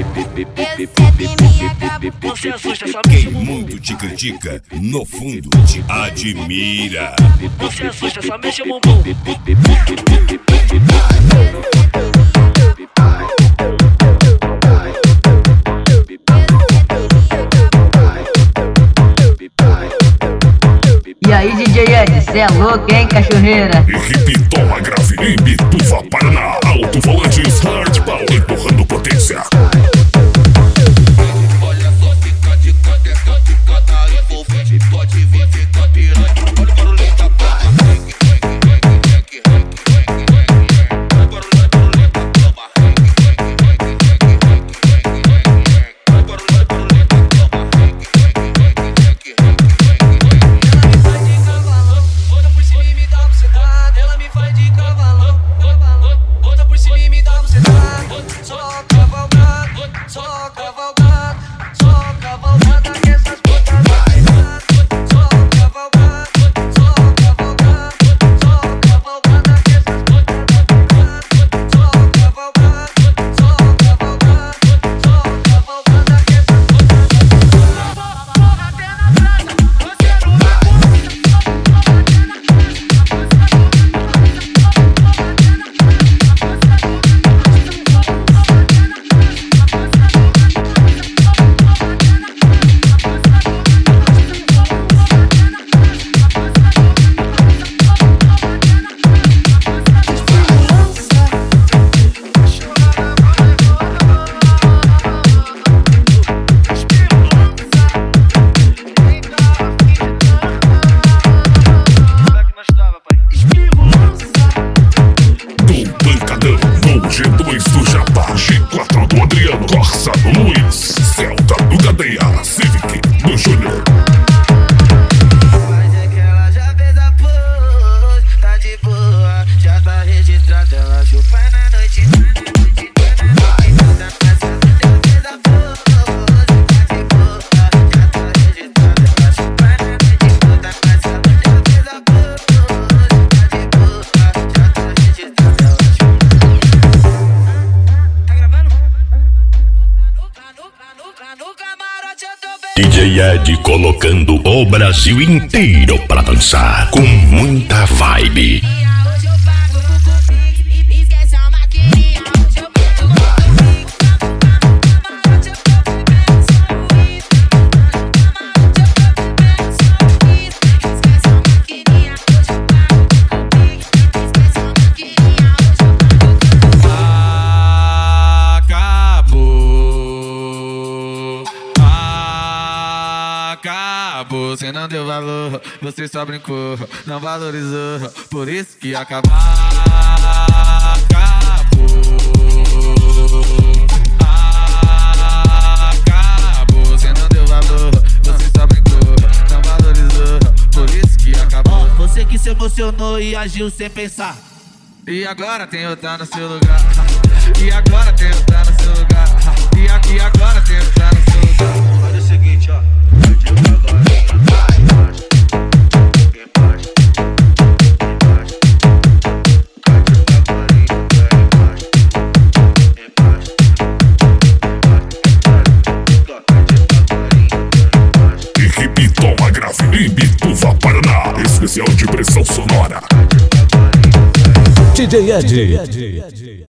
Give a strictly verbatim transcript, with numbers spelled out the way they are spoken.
Você assusta, só Quem o mundo te critica, no fundo te admira. Você assusta, só mexe o bumbum. E aí, D J Ed, cê é louco, hein, cachorreira? Equipe Toma Grave em Bituva, Paraná. Alto-volantes hardball, empurrando potência. Olha só, fica de cadeca, fica da envolvente. Pode vir, fica pirante. Olha o barulhinho da palma. Rank, rank, rank, rank, rank, rank, rank. Olha o barulhinho, barulhinho da palma. Rank, rank, rank, rank, rank, rank, rank. Olha o barulhinho, barulhinho da palma. Rank, rank, rank, rank, rank, rank. Ela me faz de cavalão, bota por cima e me dá bucetada. Só cavalgada, só cavalgada, só cavalgada que essas putas vai dar. Só cavalgada, só cavalgada, só cavalgada que essas putas vai dar. Só cavalgada, só cavalgada, só cavalgada que essas putas vai dar. G dois do Jabá, G quatro do Adriano, Corsa do Luiz, Celta do Gadeia, Civic do Júnior. Mas é que ela já fez a pose, tá de boa, já tá registrada, ela chupa na noite. D J Ed colocando o Brasil inteiro pra dançar com muita vibe. Hoje eu pago o Cupic e esquece a maquininha. Hoje eu pago o Cupic, camarote eu tô bebendo só Luiz. Camarote eu tô bebendo só Luiz. Esquece a maquininha. Hoje eu pago o Cupic, esquece a maquininha. Hoje eu pago o Acabou, cê não deu valor, você só brincou, não valorizou, por isso que acabou. Acabou, acabou, cê não deu valor, você só brincou, não valorizou, por isso que acabou. Você que se emocionou e agiu sem pensar, e agora tem outra no seu lugar. E agora tem outra no seu lugar. E aqui agora tem outra no seu lugar. Olha o seguinte, ó. Equipe Toma Grave em Bituva, Paraná, especial de pressão sonora. D J Ed.